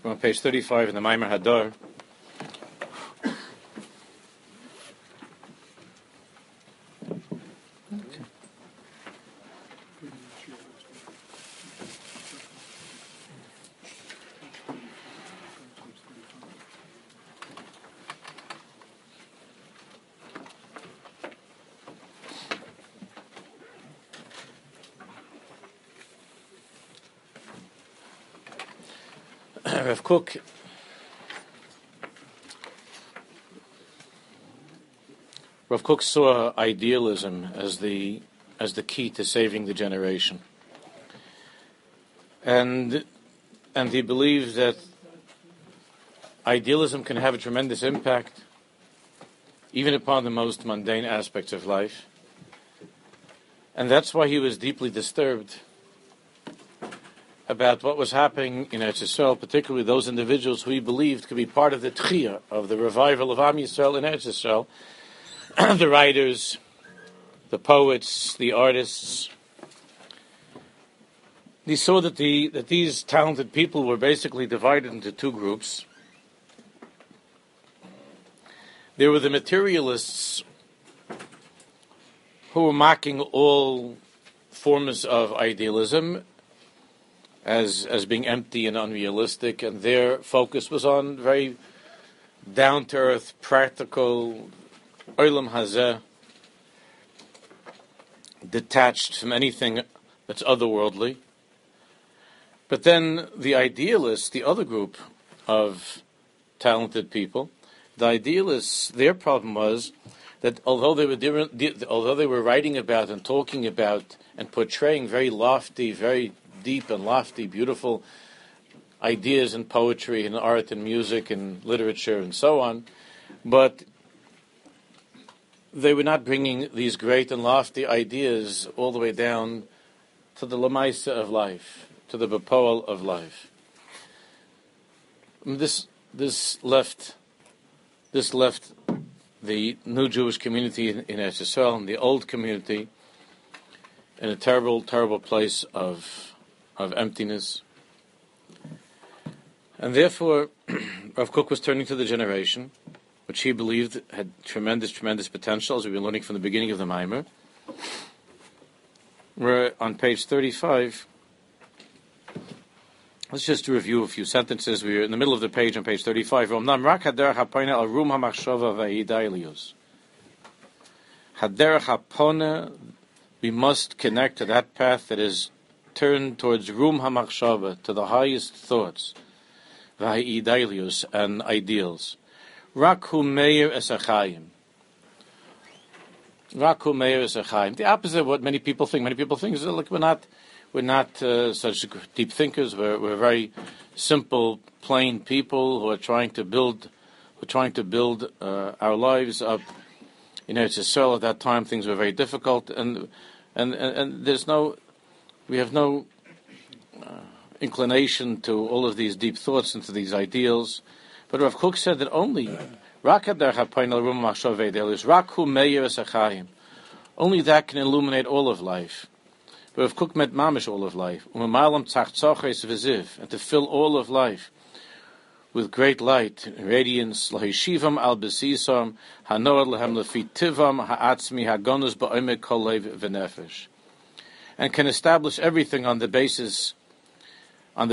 We're on page 35 in the Maimer Hadar. Rav Kook saw idealism as the key to saving the generation, and he believed that idealism can have a tremendous impact even upon the most mundane aspects of life, and that's why he was deeply disturbed about what was happening in Eretz Yisrael, particularly those individuals who he believed could be part of the tchiyah, of the revival of Am Yisrael in Eretz Yisrael, the writers, the poets, the artists. He saw that these talented people were basically divided into two groups. There were the materialists who were mocking all forms of idealism as being empty and unrealistic, and their focus was on very down-to-earth, practical, olam hazeh, detached from anything that's otherworldly. But then the idealists, the other group of talented people, the idealists, their problem was that although they were writing about and talking about and portraying very lofty, very deep and lofty, beautiful ideas in poetry and art and music and literature and so on, but they were not bringing these great and lofty ideas all the way down to the lamaisa of life, to the bepoel of life. This left the new Jewish community in Eretz Yisrael and the old community in a terrible, terrible place of emptiness. And therefore, Rav Kook was turning to the generation, which he believed had tremendous, tremendous potential, as we've been learning from the beginning of the Maimer. We're on page 35. Let's just review a few sentences. We're in the middle of the page on page 35. Haderech hapone, we must connect to that path that is turned towards rum hamachshava, to the highest thoughts, v'ha'idalius, and ideals. Rakhu meir esachayim. Rakhu meir esachayim. The opposite of what many people think. Many people think is like we're not such deep thinkers. We're very simple, plain people who are trying to build our lives up. You know, Eretz Yisrael at that time things were very difficult, and we have no inclination to all of these deep thoughts and to these ideals. But Rav Kook said that only that can illuminate all of life. But Rav Kook meant mamish all of life, and to fill all of life with great light and radiance, and can establish everything on the basis of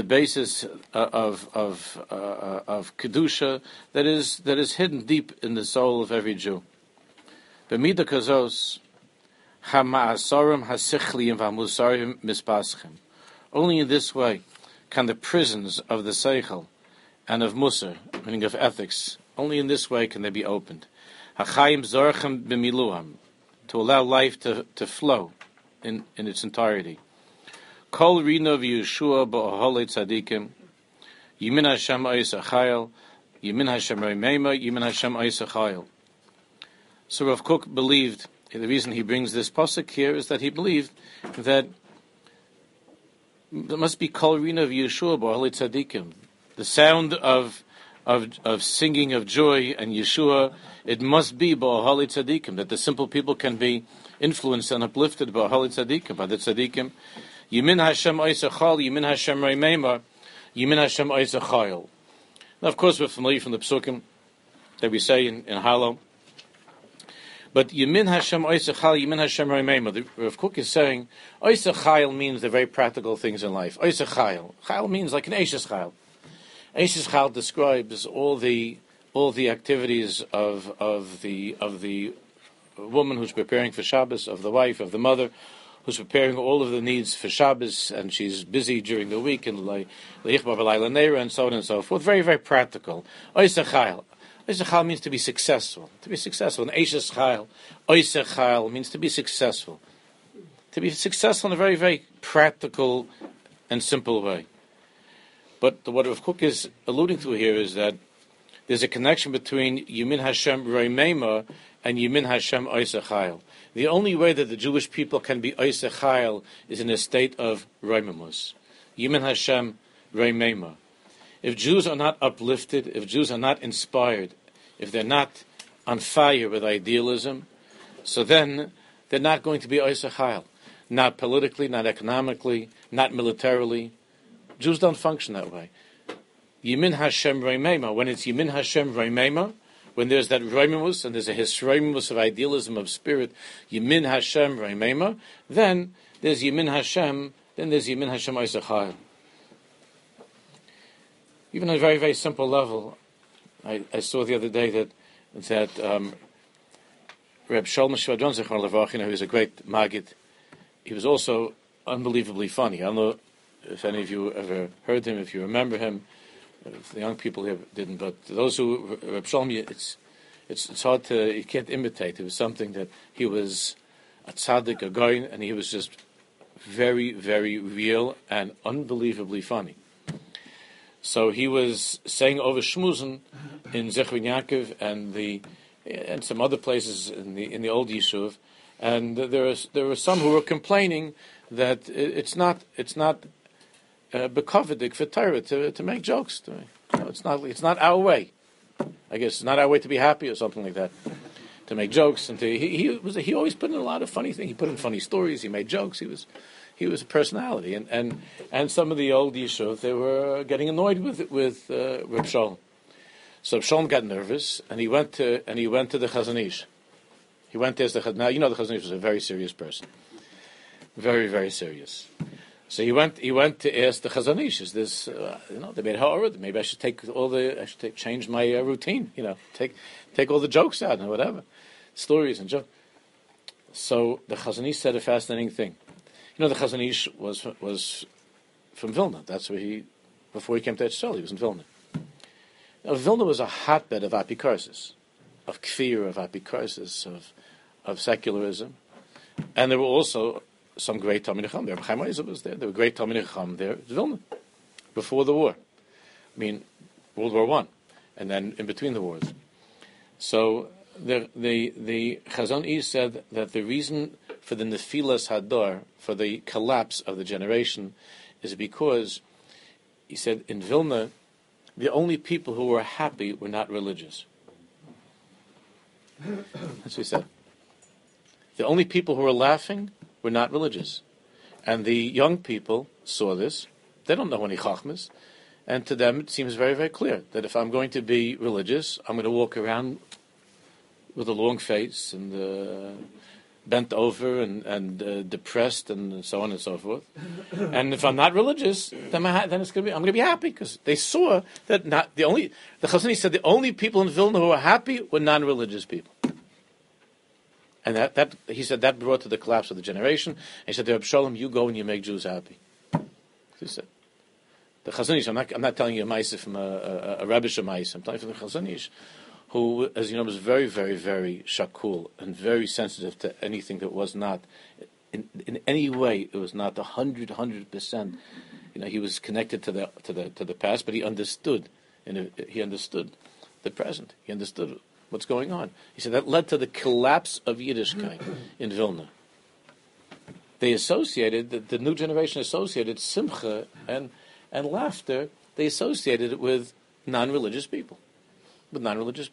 kedusha that is hidden deep in the soul of every Jew. B'midah kazos hama'asarim hasichliim v'hamusarim mispaschim. Only in this way can the prisons of the seichel and of musar, meaning of ethics, only in this way can they be opened. Hachayim zorchem b'miluham, to allow life to flow in its entirety. Kol rino v'Yeshua ba'oholei tzadikim, Yimin Hashem ois achayil, Yimin Hashem reimema, Yimin Hashem ois achayil. So Rav Kook believed, the reason he brings this pasuk here is that he believed that there must be Kol rino v'Yeshua ba'oholei tzadikim, the sound of singing of joy and Yeshua. It must be ba'oholei tzadikim, that the simple people can be influenced and uplifted by Holy Tzadikim, by the Tzadikim. Yimin Hashem ois achayil, Yimin Hashem reimema, Yimin Hashem ois achayil. Now, of course, we're familiar from the Psukim that we say in Hallel. But Yemin Hashem Oiseh Chayil, Yemin Hashem Roimeima. The Rav Kook is saying Oiseh Chayil means the very practical things in life. Oiseh Chayil. Chayil means like an Eishes Chayil. Eishes Chayil describes all the activities of the woman who's preparing for Shabbos, of the wife, of the mother, who's preparing all of the needs for Shabbos, and she's busy during the week, and Leichbar B'Layla Neira, and so on and so forth. Very, very practical. Oiseh Chayil. Oiseh Chayil means to be successful. To be successful. An Eishes Chayil, Oiseh Chayil means to be successful. To be successful in a very, very practical and simple way. But what Rav Kook is alluding to here is that there's a connection between Yemin Hashem Roimeima and Yemin Hashem Oiseh Chayil. The only way that the Jewish people can be Oiseh Chayil is in a state of Roimemus. Yemin Hashem Roimeima. If Jews are not uplifted, if Jews are not inspired, if they're not on fire with idealism, so then they're not going to be Oiseh Chayil. Not politically, not economically, not militarily. Jews don't function that way. Yemin Hashem Roimeima. When it's Yemin Hashem Roimeima, when there's that Roimemus and there's a Hisroimemus of idealism of spirit, Yemin Hashem Roimeima, then there's Yemin Hashem, Oiseh Chayil. Even on a very, very simple level, I saw the other day that Reb Sholem Shvadron Zichron Levach, who is a great Maggid, he was also unbelievably funny. I don't know if any of you ever heard him, if you remember him. The young people here didn't, but those who Reb Sholem, it's hard to, you can't imitate. It was something that he was a tzaddik, a goyin, and he was just very, very real and unbelievably funny. So he was saying over Shmuzen in Zechron Yaakov and some other places in the old Yishuv, and there were some who were complaining that it's not bekovedik for Torah to make jokes. It's not our way. I guess it's not our way to be happy or something like that. To make jokes and he always put in a lot of funny things. He put in funny stories. He made jokes. He was a personality, and some of the old Yishuv, they were getting annoyed with Reb Sholem. So Reb Sholem got nervous, and he went to the Chazon Ish. He went there as the Chazon. Now the Chazon Ish was a very serious person, very, very serious. So he went to ask the Chazon Ish, is this they made ha'orah, maybe I should change my routine, take all the jokes out and whatever, stories and jokes. So the Chazon Ish said a fascinating thing. The Chazon Ish was from Vilna. That's where before he came to Eretz Yisrael, he was in Vilna. Now, Vilna was a hotbed of apikarsis, of kfir, of apikarsis, of secularism. And there were also some great Talmidei Chacham there. Chaim Oizer was there. There were great Talmidei Chacham there in Vilna, before the war. World War I, and then in between the wars. So the Chazon Ish said that the reason for the Nefilas Hador, for the collapse of the generation, is because, he said, in Vilna, the only people who were happy were not religious. That's what he said. The only people who were laughing were not religious. And the young people saw this. They don't know any chachmas. And to them it seems very, very clear that if I'm going to be religious, I'm going to walk around with a long face and bent over and depressed and so on and so forth. And if I'm not religious, then I'm going to be happy, because they saw that the Chazon Ish said the only people in Vilna who were happy were non-religious people. And that he said that brought to the collapse of the generation. And he said to Reb Sholem, you go and you make Jews happy. He said. The Chazon Ish, I'm not telling you a ma'aseh from a Rebbe Shemais, I'm telling you from the Chazon Ish, who, as you know, was very, very, very shakul and very sensitive to anything that was not, in any way, it was not 100%. He was connected to the past, but he understood. He understood the present. He understood what's going on. He said that led to the collapse of Yiddishkeit in Vilna. They associated, the new generation associated simcha and laughter, they associated it with non-religious people.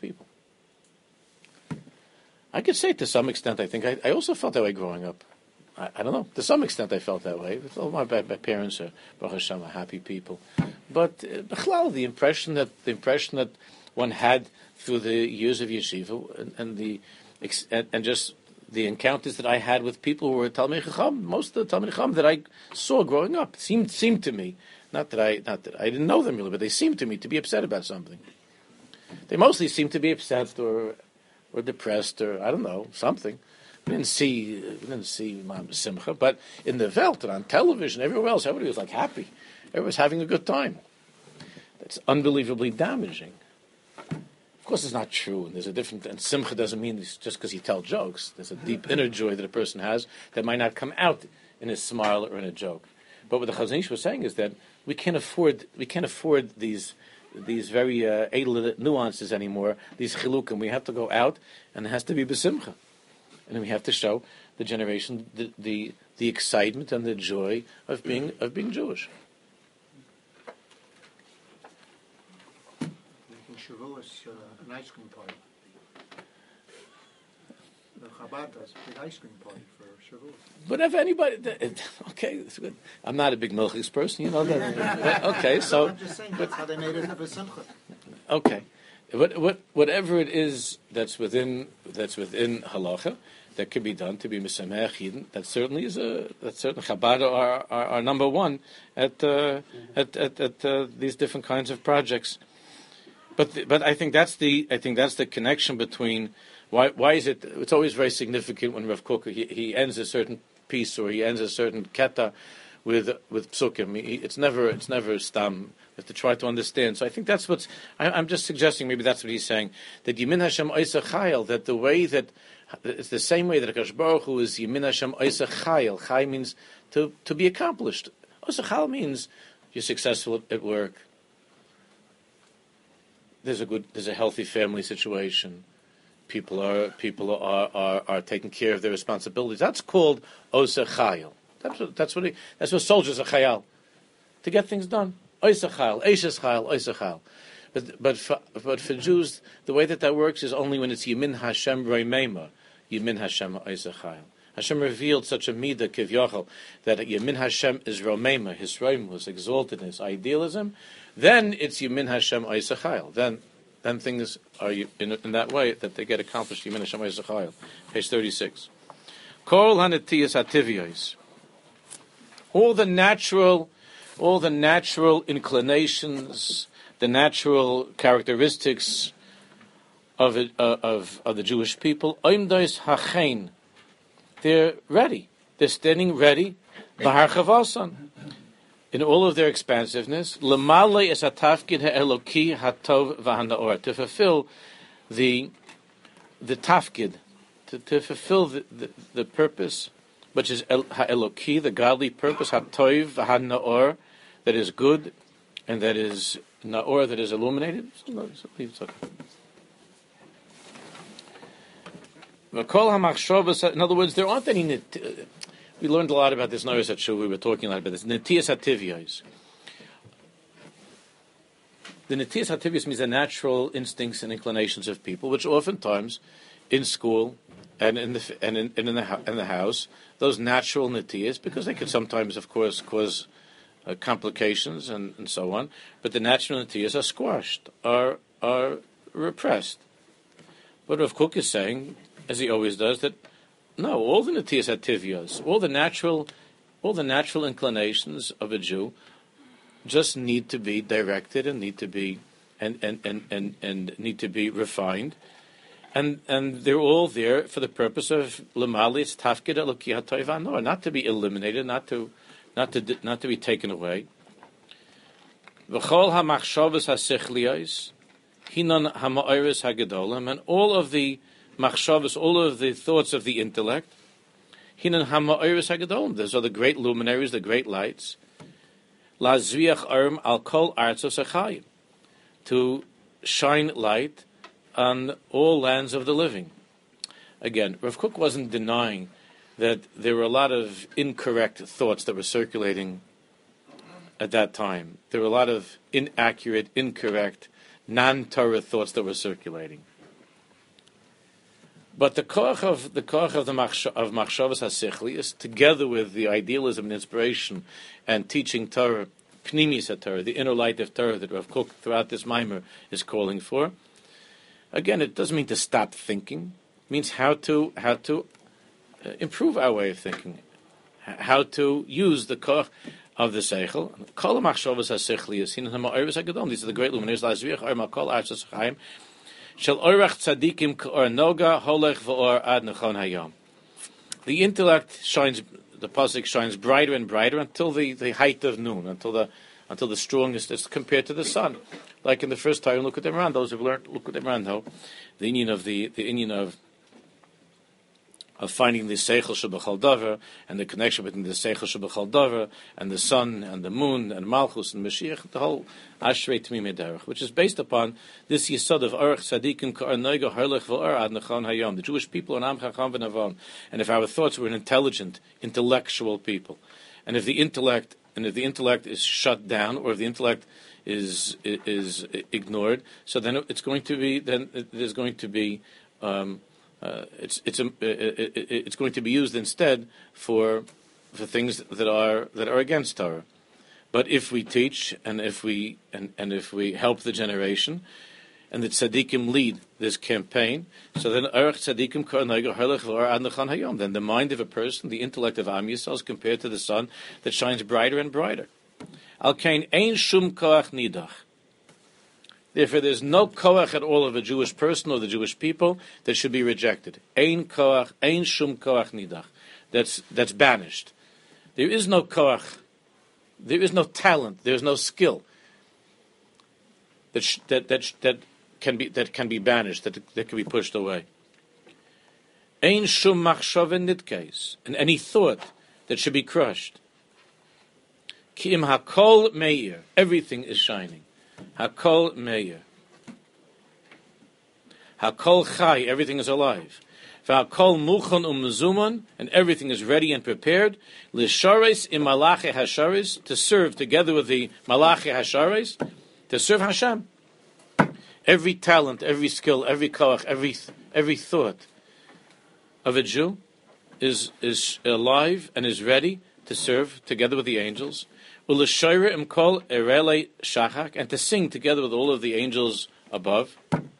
I could say to some extent, I think, I also felt that way growing up. I don't know. To some extent, I felt that way. All my parents are, Baruch Hashem, are happy people. But the impression that one had through the years of yeshiva and just the encounters that I had with people who were Talmidei Chacham, most of the Talmidei Chacham that I saw growing up seemed to me, not that I didn't know them really, but they seemed to me to be upset about something. They mostly seemed to be upset or depressed or I don't know, something. We didn't see Ma'am Simcha, but in the Welt and on television, everywhere else, everybody was like happy. Everybody was having a good time. That's unbelievably damaging. Of course, it's not true. And there's a different. And Simcha doesn't mean it's just because you tell jokes. There's a deep inner joy that a person has that might not come out in a smile or in a joke. But what the Chazon Ish was saying is that we can't afford these very edel nuances anymore. These chilukim. We have to go out, and it has to be besimcha. And then we have to show the generation the excitement and the joy of being Jewish. Making Shavuos an ice cream party. The Chabad does a big ice cream party for Shavuos. But if anybody, okay, that's good. I'm not a big milchiks person, you know that. Okay, so. I'm just saying that's how they made it a simcha. Okay, whatever it is that's within halacha that could be done to be Mesamech Yidden, that certainly Chabad are number one at these different kinds of projects. But I think that's the connection between why is it? It's always very significant when Rav Kook he ends a certain piece or he ends a certain keta with psukim. It's never stam. We have to try to understand. So I think that's what's. I'm just suggesting maybe that's what he's saying, that Yemin Hashem Oisa Chayil, that the way that it's the same way that Akash Baruch Hu is Yemin Hashem Oisa Chayil. Chay means to be accomplished. Oisa Chayil means you're successful at work. There's a healthy family situation. People are taking care of their responsibilities. That's called Osa Chayil. That's what soldiers are Chayal, to get things done. Osa Chayil, Eishes Chayil, Osa Chayil. But for Jews, the way that works is only when it's Yemin Hashem Roimema, Yemin Hashem Osa Chayil. Hashem revealed such a midah kivyachol that Yemin Hashem is Romema, his Roim, exalted in his idealism. Then it's Yemin Hashem Osa Chayil. Then things are in that way that they get accomplished. Yemin Hashem Osa Chayil. Page 36. Kol hanetiyas hativiyos. All the natural inclinations, the natural characteristics of the Jewish people, oimdos hachein. They're ready. They're standing ready. B'harchavasan. In all of their expansiveness, l'malei es hatafkid ha'eloki hatov v'hanaor, to fulfill the tafkid, to fulfill the purpose, which is ha'eloki, the godly purpose, hatov v'hanaor, that is good, and that is naor, that is illuminated. So leave it, okay. In other words, there aren't any. We learned a lot about this. Notice at Shul we were talking a lot about this. Netiyas hativiyos. The netiyas hativiyos means the natural instincts and inclinations of people, which oftentimes, in school and in the house, those natural netiyas, because they could sometimes, of course, cause complications and so on. But the natural netiyas are squashed, are repressed. But Rav Kook is saying, as he always does, that no, all the netiyas hativiyos, all the natural inclinations of a Jew, just need to be directed and need to be and need to be refined, and they're all there for the purpose of lemalis tafkid eloki hatoivanor, not to be eliminated, not to be taken away. V'chol hamachshavos hasichliyos hinon hama'oris hagedolim, and all of the machshavos, all of the thoughts of the intellect, hinan hama'oris hagedolim. Those are the great luminaries, the great lights. Lazviach arm al kol artzos achayim, to shine light on all lands of the living. Again, Rav Kook wasn't denying that there were a lot of incorrect thoughts that were circulating at that time. There were a lot of inaccurate, incorrect, non-Torah thoughts that were circulating. But the koach of machshavas hasichli is together with the idealism and inspiration and teaching Torah, pnimis Torah, the inner light of Torah that Rav Kook throughout this mimer is calling for. Again, it doesn't mean to stop thinking. It means how to improve our way of thinking, how to use the koach of the seichel. Kol machshavas hasichli is hinan ha'ma'orus hagadol. These are the great luminaries. La'azviach or makol artzas chaim. Shel orach tzadikim k'or noga holech v'or ad nechon hayom. The intellect shines. The pasuk shines brighter and brighter until the height of noon, until the strongest is compared to the sun. Like in the first time, look at them around. Those who've learned, look at them around. Though the union of the union of finding the seichel shebechal davar and the connection between the seichel shebechal davar and the sun and the moon and Malchus and Mashiach, the whole Ashrei Tmimei Derech, which is based upon this yesod of Orach Tzadikim K'or Noga Harlech V'Or Ad Nechon Hayom. The Jewish people are Am Chacham V'Navon, and if our thoughts were an intelligent, intellectual people, and if the intellect is shut down, or if the intellect is ignored, so then it's going to be there's going to be it's going to be used instead for things that are against Torah. But if we teach and if we help the generation, and the tzaddikim lead this campaign, so then then the mind of a person, the intellect of Am Yisrael, is compared to the sun that shines brighter and brighter. Al kain ein shum koach nidach. Therefore, there's no koach at all of a Jewish person or the Jewish people that should be rejected. Ein koach, ein shum koach nidach. That's banished. There is no koach. There is no talent. There is no skill that can be banished. That can be pushed away. Ein shum machshava nitkes, and any thought that should be crushed. Ki im hakol meir, everything is shining. Hakol meir. Hakol chai, everything is alive. V'hakol muchon u'mezuman, and everything is ready and prepared. L'shares im malachi hashares, to serve together with the malachi hashares, to serve Hashem. Every talent, every skill, every koach, every thought of a Jew is alive and is ready to serve together with the angels. U'l'shayre im kol erele shachak, and to sing together with all of the angels above.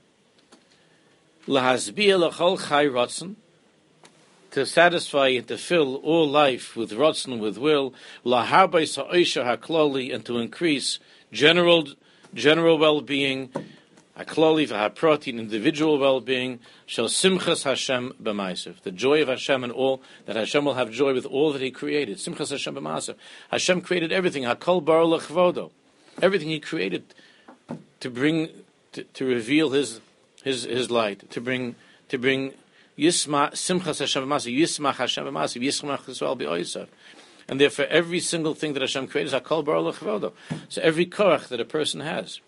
Lahazbiya l'chol chai rotzen, to satisfy and to fill all life with rotzen, with will. Laharbay sa'osha hakloli, and to increase general well-being. Hakloli v'haprotin, individual well-being. Shel simchas Hashem b'maisav, the joy of Hashem and all, that Hashem will have joy with all that He created. Simchas Hashem b'maisav. Hashem created everything. Hakol bar l'chvodo, everything He created to bring, to reveal His light, to bring Yisma Simchas Hashem b'maisav, Yismach Hashem b'maisav, Yismach Yisrael b'oisav. And therefore, every single thing that Hashem created is Hakol bar l'chvodo. So every korach that a person has,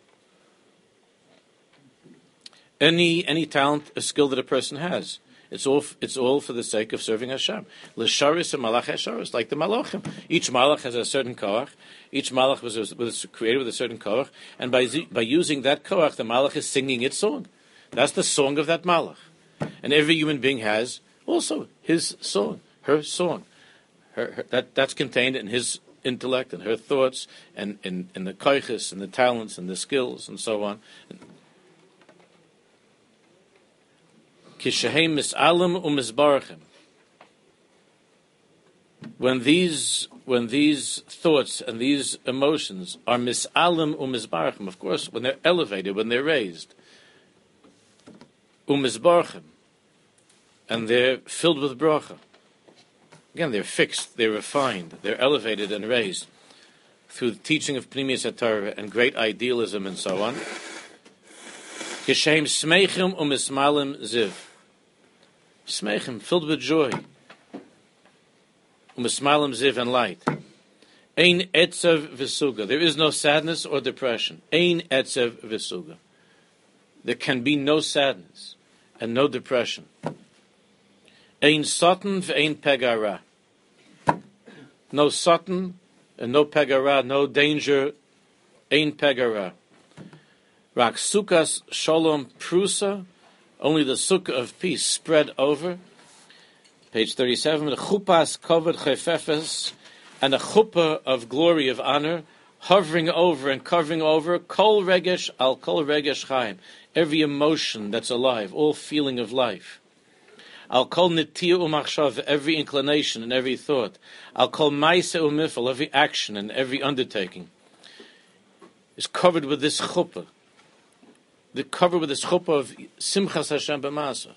any talent, a skill that a person has, it's all for the sake of serving Hashem. L'sharis and malach hasharis, like the malachim. Each malach has a certain koach. Each malach was created with a certain koach, and by using that koach, the malach is singing its song. That's the song of that malach. And every human being has also his song, her song. That's contained in his intellect and her thoughts, and in the koiches and the talents and the skills and so on. Kishahem misalim u'mizbarachim. When these thoughts and these emotions are misalim u'mizbarachim, of course, when they're elevated, when they're raised, u'mizbarachim, and they're filled with bracha. Again, they're fixed, they're refined, they're elevated and raised through the teaching of Pnimius HaTorah and great idealism and so on. Kishahem smeichim u'mismalim ziv. Smeichim, filled with joy. U'mismalim ziv, and light. Ein etzav v'suga. There is no sadness or depression. Ein etzav v'suga. There can be no sadness and no depression. Ein satan v'ein pegara. No satan and no pegara, no danger. Ein pegara. Rak sukas shalom prusa only the sukkah of peace spread over. Page 37, the chupas covered chefefes, and a chuppah of glory, of honor, hovering over and covering over kol regesh al kol regesh chaim, every emotion that's alive, all feeling of life. Al kol nitiyah umachshav, every inclination and every thought. Al kol maise umifal, every action and every undertaking is covered with this chuppah. The cover with this chuppah of simchas Hashem b'maasav.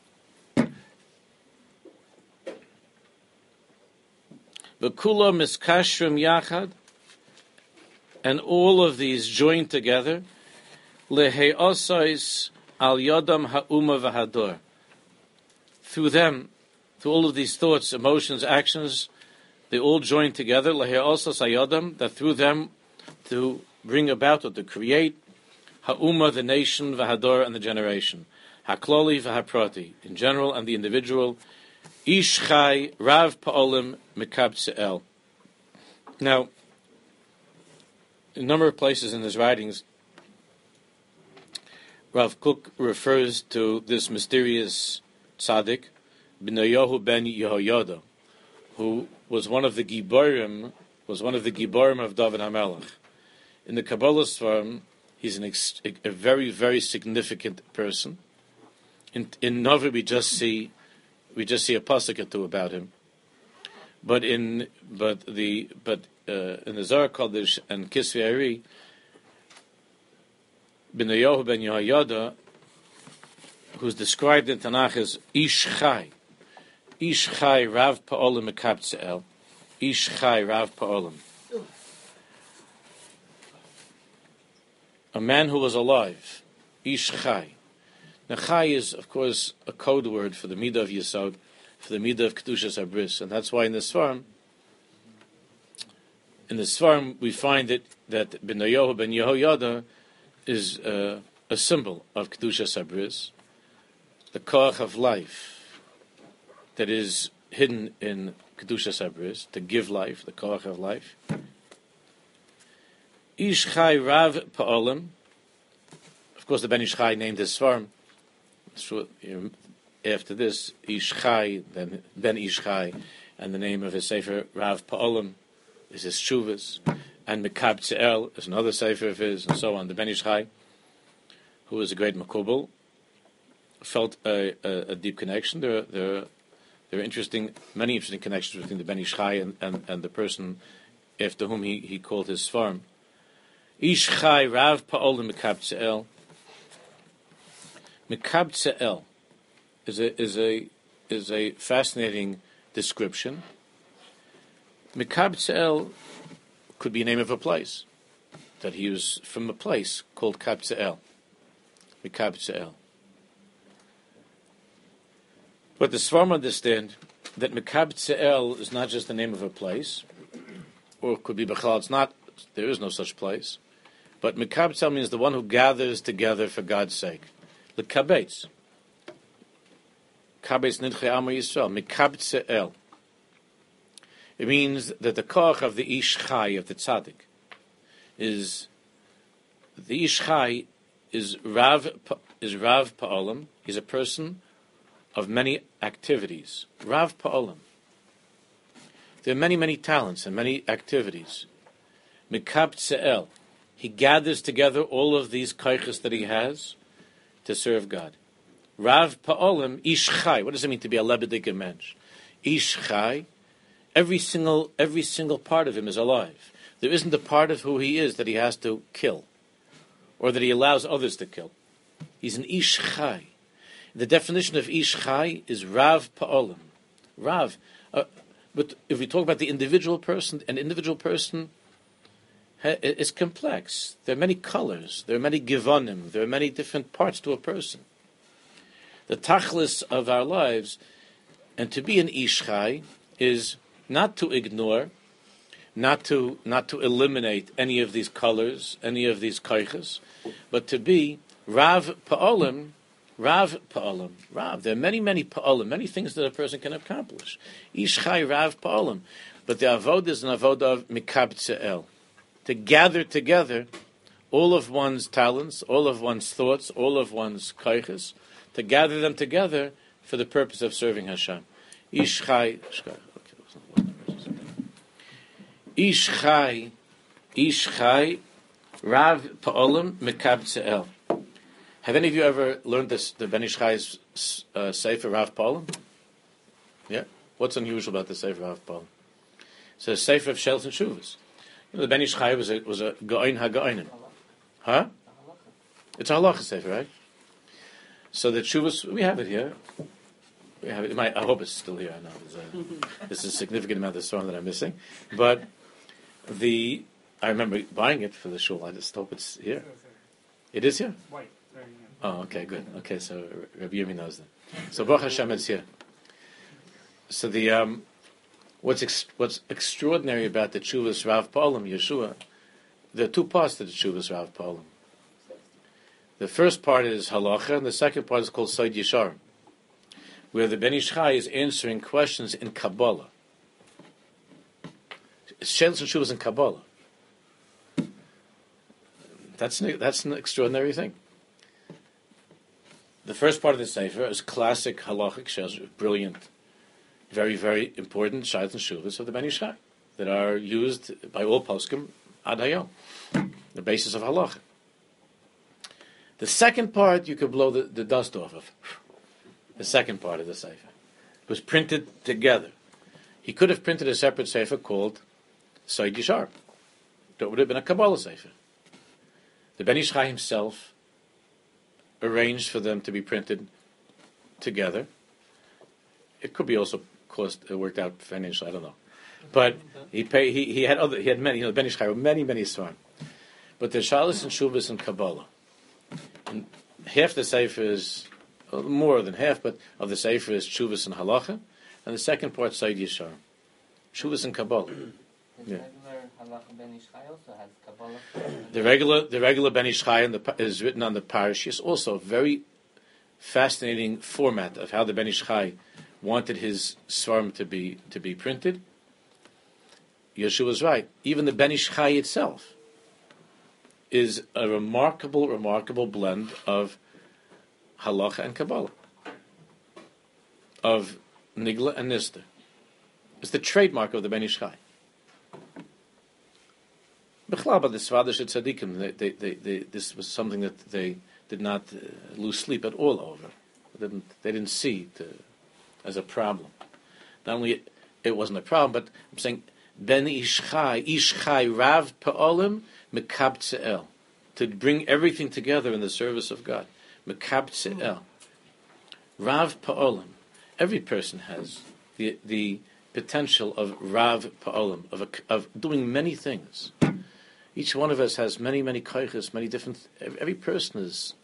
V'kula miskashrim yachad, and all of these joined together, leheosais al yodam ha'uma v'hador. Through them, through all of these thoughts, emotions, actions, they all join together, leheosais ayodam, that through them to bring about or to create ha'uma, the nation, v'hador, and the generation, ha'kloli v'haprati, in general and the individual, ish chai rav pa'olim mikab tze'el. Now, in a number of places in his writings, Rav Kook refers to this mysterious tzaddik, B'nayahu ben Yehoyada, who was one of the giborim of David HaMelech. In the Kabbalah Sfarim, he's a very, very significant person. In Novi, we just see a pasuk or two about him. But in the Zohar Kodesh and Kisvei Ari, B'nayahu ben Yehoyada, who's described in Tanakh as Ish Chai Rav Pa'olim Mikab Tze'el, Ish Chai Rav Pa'olim, a man who was alive, Ish Chai. Now Chai is, of course, a code word for the Midah of Yesod, for the Midah of Kedushas Habris, and that's why in the Sfarim we find that B'nayahu ben Yehoyada is a symbol of Kedushas Habris, the koach of life that is hidden in Kedushas Habris, to give life, the koach of life. Ish Chai Rav Pa'olim, of course the Ben Ish Chai named his Sfarim. So, after this, Ish Chai, then Ben Ish Chai, and the name of his Sefer Rav Pa'olim is his Shuvas, and Mikab Tze'el is another Sefer of his, and so on. The Ben Ish Chai, who was a great Makubal, felt a deep connection. There are many interesting connections between the Ben Ish Chai and the person after whom he called his Sfarim. Ish Chai Rav Pa'olim Mikab Tze'el. Mikab Tze'el is a fascinating description. Mikab Tze'el could be a name of a place, that he was from a place called Kab Tze'el. Mikab Tze'el. But the Sfarim understand that Mikab Tze'el is not just the name of a place, or it could be Bechal, it's not, there is no such place, but Mikab Tze'el means the one who gathers together for God's sake. L'kabetz. Kabetz nidchei Amo Yisrael. Mikab Tze'el. It means that the koach of the Ish Chai, of the tzaddik, is the Ish Chai is Rav Pa'olim. He's a person of many activities. Rav Pa'olim. There are many, many talents and many activities. Mikab Tze'el. He gathers together all of these koiches that he has to serve God. Rav Pa'olim, Ish Chai. What does it mean to be a lebedik mensch? Ish Chai. Every single part of him is alive. There isn't a part of who he is that he has to kill, or that he allows others to kill. He's an Ish Chai. The definition of Ish Chai is Rav Pa'olim. Rav. But if we talk about the individual person, an individual person is complex. There are many colors. There are many givonim. There are many different parts to a person. The tachlis of our lives, and to be an Ish Chai, is not to ignore, not to eliminate any of these colors, any of these koiches, but to be Rav Pa'olim. Rav Pa'olim. Rav. There are many, many Pa'olim, many things that a person can accomplish. Ish Chai Rav Pa'olim. But the avodah is an avodah of Mikab Tze'el. To gather together all of one's talents, all of one's thoughts, all of one's koiches, to gather them together for the purpose of serving Hashem. Ish chai, Rav Pa'olim Mekabtze'el. Have any of you ever learned this, the Ben Ish Chai's Sefer Rav Pa'olim? Yeah? What's unusual about the Sefer Rav Pa'olim? It's a Sefer of Shels and Shuvas. The Ben Ish Chai was a Ga'oin HaGa'oinim. Huh? It's a halacha Sefer, right? So the Shuvas, we have it here. We have it. I hope it's still here. I know there's a significant amount of song that I'm missing. But I remember buying it for the shul. I just hope it's here. It is here? White. There you go. Oh, okay, good. Okay, so Rabbi Yumi knows that. So Baruch Hashem, it's here. So the what's extraordinary about the Tshuvas Rav Pa'olim, Yeshua, there are two parts to the Tshuvas Rav Pa'olim. The first part is halacha, and the second part is called Sod Yishar, where the Ben Ish Chai is answering questions in Kabbalah. Shels and Shuvas in Kabbalah. That's an extraordinary thing. The first part of the Sefer is classic halachic shels, brilliant, very, very important shaylas and shuvas of the Ben Ish Chai that are used by all poskim ad hayom, the basis of halacha. The second part you could blow the dust off of. The second part of the Sefer. It was printed together. He could have printed a separate Sefer called Sod Yishar. That would have been a Kabbalah Sefer. The Ben Ish Chai himself arranged for them to be printed together. It could be also worked out financially, I don't know. But he had many, the Ben Ish Chai were many svarim. But the Shalas and Shuvas and Kabbalah. And half the Sefer is, more than half, but of the Sefer is Shuvas and Halacha, and the second part Sod Yishar. Shuvas and Kabbalah. Yeah. Halacha Ben Ish Chai also has Kabbalah. The regular Ben Ish Chai is written on the parashas. Also, a very fascinating format of how the Ben Ish Chai wanted his svarim to be printed. Yeshua was right. Even the Ben Ish Chai itself is a remarkable blend of halacha and Kabbalah, of Nigla and Nistar. It's the trademark of the Ben Ish Chai. B'chlal, but the Svadish Tzadikim, this was something that they did not lose sleep at all over. They didn't see it as a problem. Not only it wasn't a problem, but I'm saying Ben Ish Chai Rav Pa'olim Mekabtze'el, to bring everything together in the service of God. Mekabtze'el. Rav Pa'olim. Every person has the potential of Rav Pa'olim, of doing many things. Each one of us has many koiches, many different. Every person is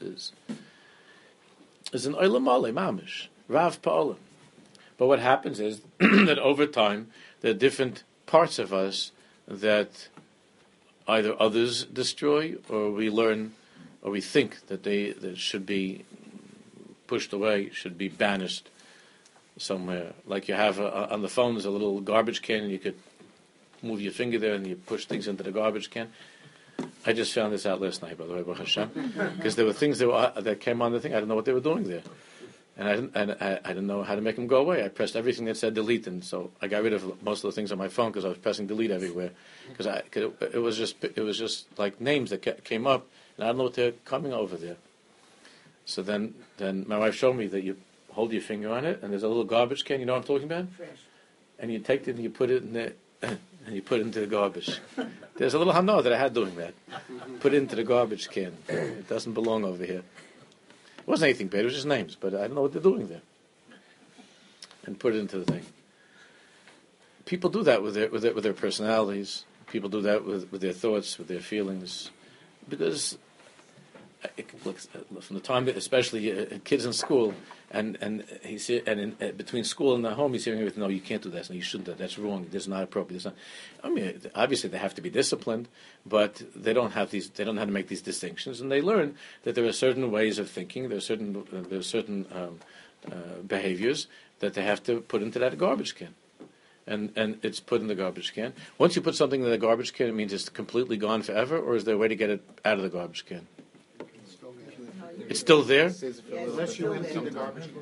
an olam malei mamish, Rav Pa'olim. But what happens is that over time there are different parts of us that either others destroy, or we learn, or we think that that should be pushed away, should be banished somewhere. Like you have on the phone, there's a little garbage can, and you could move your finger there and you push things into the garbage can. I just found this out last night, by the way, Baruch Hashem, because there were things that came on the thing. I didn't know what they were doing there, and I didn't know how to make them go away. I pressed everything that said delete, and so I got rid of most of the things on my phone because I was pressing delete everywhere. Because it was just like names that came up, and I don't know what they're coming over there. So then my wife showed me that you hold your finger on it, and there's a little garbage can. You know what I'm talking about? And you take it and you put it in there. And you put it into the garbage. There's a little hana that I had doing that. Put it into the garbage can. It doesn't belong over here. It wasn't anything bad. It was just names, but I don't know what they're doing there. And put it into the thing. People do that with their personalities. People do that with their thoughts, with their feelings, because from the time, especially kids in school, and between school and the home, he's hearing everything. No, you can't do that. No, you shouldn't do that. That's wrong. That's not appropriate. I mean, obviously they have to be disciplined, but they don't have these. They don't know how to make these distinctions, and they learn that there are certain ways of thinking. There are certain behaviors that they have to put into that garbage can, and it's put in the garbage can. Once you put something in the garbage can, it means it's completely gone forever, or is there a way to get it out of the garbage can? It's still there? Unless you empty the garbage can.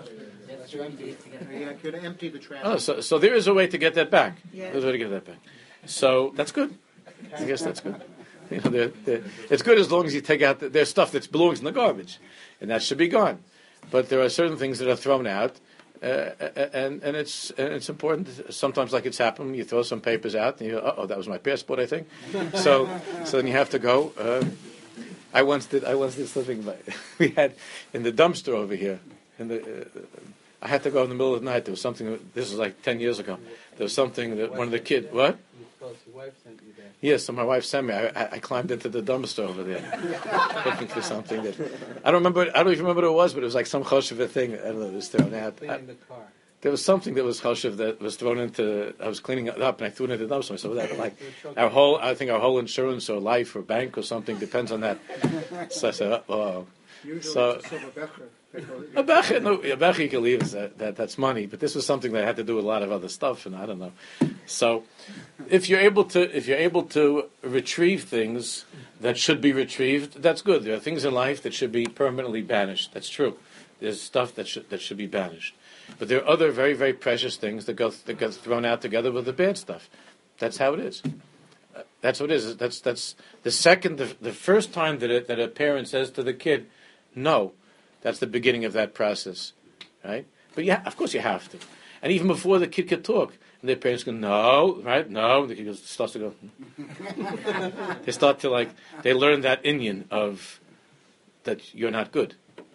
Yeah, could empty the trash. Oh, so there is a way to get that back. There's a way to get that back. So that's good. I guess that's good. It's good as long as you take out there's stuff that belongs in the garbage, and that should be gone. But there are certain things that are thrown out, and it's important. Sometimes, like it's happened, you throw some papers out, and you go, that was my passport, I think. So then you have to go. I once did something. We had in the dumpster over here. I had to go in the middle of the night. There was something. This was like 10 years ago. There was something that one of the kids. What? Your wife sent you there. Yes, so my wife sent me. I climbed into the dumpster over there, looking for something that I don't remember. I don't even remember what it was, but it was like some choshev thing. I don't know. It was thrown out. Cleaning the car. There was something that was choshev that was thrown into. I was cleaning it up and I threw it into the dumpster. So that like our whole insurance or life or bank or something depends on that. So I said, oh. Usually So it's a silver becher. a becher you can leave is that's money, but this was something that had to do with a lot of other stuff, and I don't know. So, if you're able to retrieve things that should be retrieved, that's good. There are things in life that should be permanently banished. That's true. There's stuff that should be banished, but there are other very, very precious things that get thrown out together with the bad stuff. That's how it is. That's what it is. That's the first time that a parent says to the kid, no. That's the beginning of that process, right? But yeah, of course you have to. And even before the kid could talk, and their parents go, no, right? No. The kid starts to go. They start to they learn that Indian of that you're not good.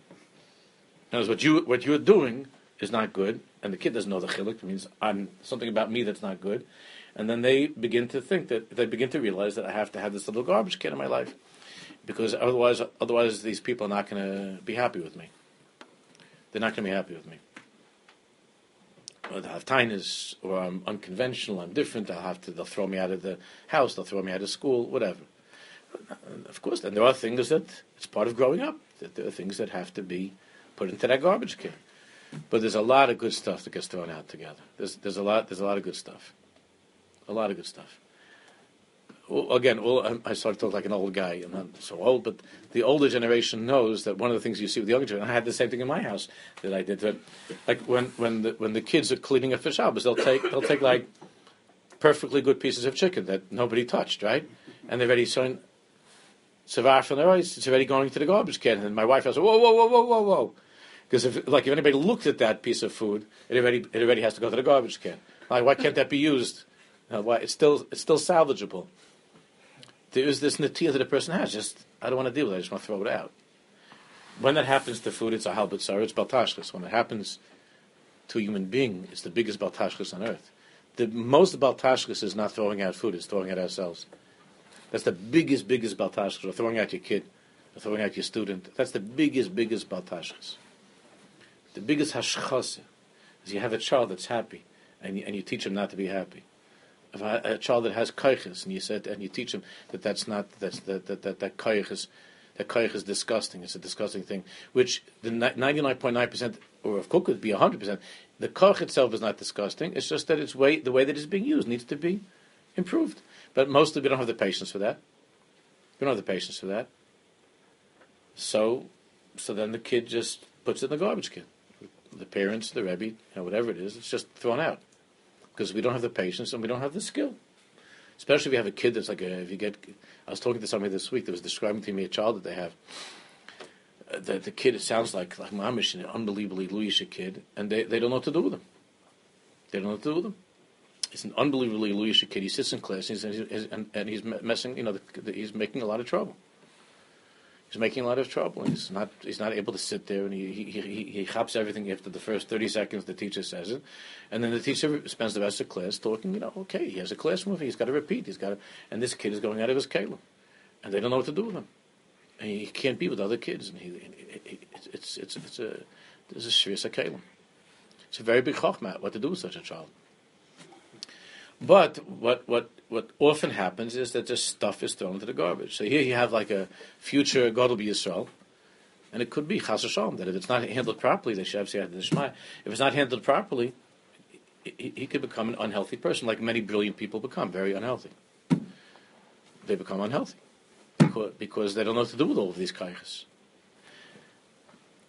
In other words, what you're doing is not good, and the kid doesn't know the chiluk. It means I'm something about me that's not good. And then they begin to realize that I have to have this little garbage can in my life. Because otherwise, these people are not going to be happy with me. They're not going to be happy with me. Or they'll have tinnitus, or I'm unconventional, I'm different. They'll throw me out of the house. They'll throw me out of school, whatever. Of course, then there are things that it's part of growing up. That there are things that have to be put into that garbage can. But there's a lot of good stuff that gets thrown out together. There's a lot of good stuff. A lot of good stuff. Again, I started to talk like an old guy. I'm not so old, but the older generation knows that one of the things you see with the younger generation. I had the same thing in my house that I did. That, like when the kids are cleaning up for Shabbos, they'll take like perfectly good pieces of chicken that nobody touched, right? And they're already showing savar from their eyes. It's already going to the garbage can. And my wife says, whoa, because if anybody looked at that piece of food, it already has to go to the garbage can. Like, why can't that be used? Why it's still salvageable. There is this natia that a person has. I don't want to deal with it. I just want to throw it out. When that happens to food, it's a halbut tzara, it's baltashchus. When it happens to a human being, it's the biggest baltashchus on earth. The most baltashchus is not throwing out food; it's throwing out ourselves. That's the biggest baltashchus. Or throwing out your kid, or throwing out your student. That's the biggest baltashchus. The biggest hashchasa is you have a child that's happy, and you teach him not to be happy. If a child that has koiches, and you teach him that that koich is disgusting. It's a disgusting thing. Which the 99.9%, or of course could be 100%. The koich itself is not disgusting. It's just that the way that it's being used needs to be improved. But mostly we don't have the patience for that. We don't have the patience for that. So then the kid just puts it in the garbage can. The parents, the Rebbe, whatever it is, it's just thrown out. Because we don't have the patience and we don't have the skill. Especially if you have a kid that's I was talking to somebody this week that was describing to me a child that they have. The kid, it sounds like Mamish, an unbelievably Luisha kid, and they don't know what to do with him. They don't know what to do with him. He's an unbelievably Luisha kid. He sits in class and he's messing, he's making a lot of trouble. He's making a lot of trouble. And he's not able to sit there, and he hops everything after the first 30 seconds the teacher says it, and then the teacher spends the rest of the class talking. Okay, he has a class movie. He's got to repeat. And this kid is going out of his kalim, and they don't know what to do with him, and he can't be with other kids. And it's a shvius kalim. It's a very big chokhmah what to do with such a child. But what often happens is that this stuff is thrown into the garbage. So here you have like a future Gadol B'Yisrael, and it could be Chas v'Shalom that if it's not handled properly, they should have Siyata D'Shmaya. If it's not handled properly, he could become an unhealthy person, like many brilliant people become, very unhealthy. They become unhealthy because they don't know what to do with all of these kaiches.